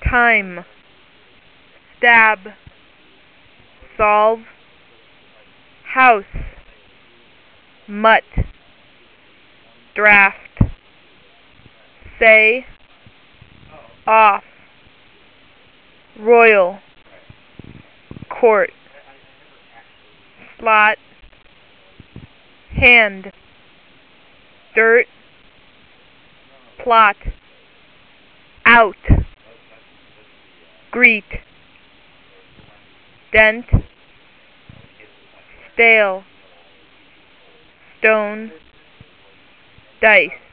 time, stab, solve, house, mutt, draft, say, off, royal, court, slot, hand, dirt, plot, out, greet, dent, stale, stone, dice.